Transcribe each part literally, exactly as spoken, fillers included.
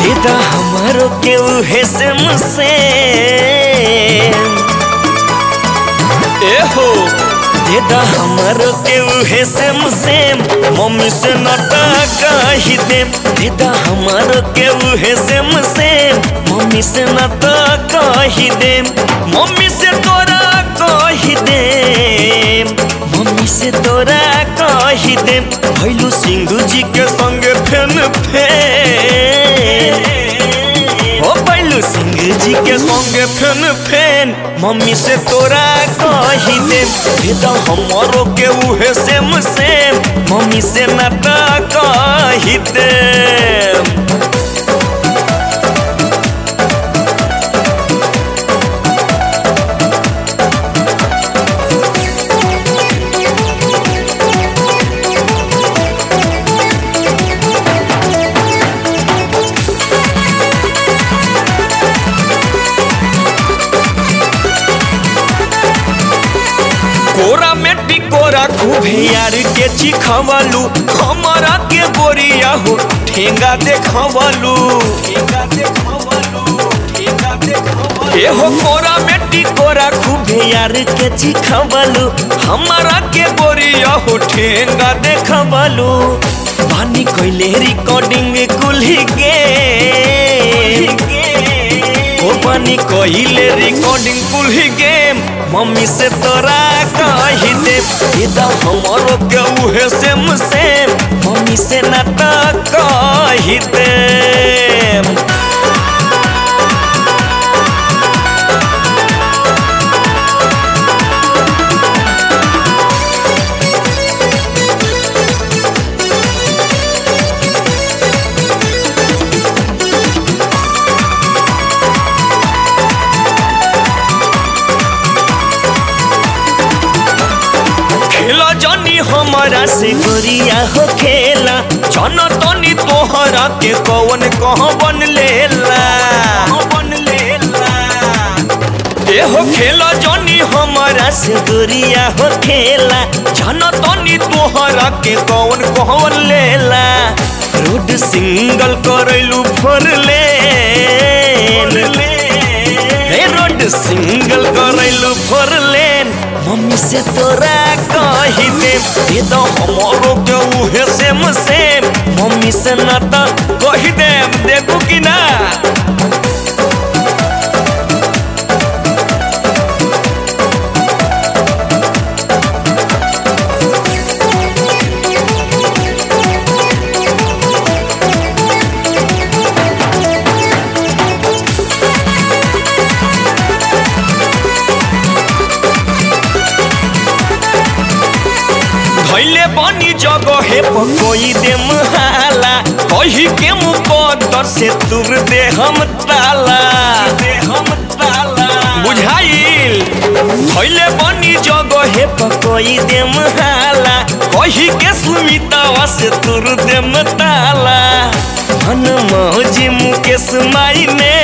देदा हमारो के उहे सेम सेम ए हो देदा हमारो के उहे सेम सेम मम्मी से नटा कही देम देदा हमारो के उहे सेम सेम मम्मी से नटा कही देम मम्मी से तोरा कही देम मम्मी से तोरा कही देम भैलू सिंधु जी के संगे फेन फेन ओ भैलू सिंधु जी के संगे फेन फेन मम्मी से तोरा कही देम देदा हमारो के उहे सेम सेम मम्मी से नटा कही देम। कोरा में टिकोरा खूब यार के चिखवलू हमारा के गोरिया हो ठेंगा देखवलू ठेंगा देखवलू ठेंगा देखवलू ए हो कोरा में टिकोरा खूब यार के चिखवलू हमारा के गोरिया हो ठेंगा देखवलू बानी कइले रिकॉर्डिंग कुल्ही गे ओ बानी कइले रिकॉर्डिंग कुल्ही गेम मम्मी से तोरा कही देम देदा हमारो के उहे सेम सेम मम्मी से नटा कही देम। जनी हमारा से गोरिया हो खेला जन तनी तोहरा के कौन कह बन लेला बन लेला ए हो खेला जनी हमारा से गोरिया हो खेला जन तनी तोहरा के कौन कौन लेला रोड सिंगल करैलू फोर लेन ए रोड सिंगल करैलू फोर लेन मम्मी से तोरा कही देम देदा हमारो के उहे सेम सेम मम्मी से नटा कही देम देखू कि ना। धैले बनी जगहे पकोई देम हाला कही के मुकद्दर से तुर दे हम ताला दे हम ताला बुझाइल धैले बनी जगहे पकोई देम हाला कही के सुमितावा से तुर देम ताला मन मौजी मुकेश माई ने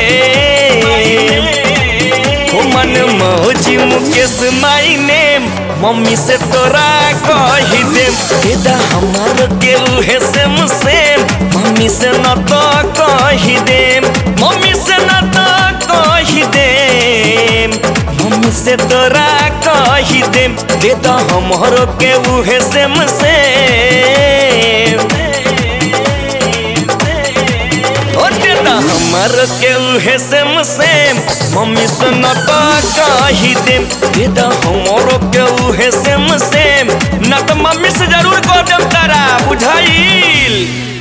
ओ मन मौजी मुकेश माई ने मम्मी से तोरा कही देम देदा हमारो के उहे सेम सेम मम्मी से नटा कही देम मम्मी से नटा कही देम मम्मी से तोरा कही देम देदा हमारो के उहे सेम सेम ओ देदा हमारो के उहे सेम सेम मम्मी से नटा कही देम देदा हमारो के उहे सेम सेम ना तो मम्मी से जरूर कर देम तारा बुझाइल।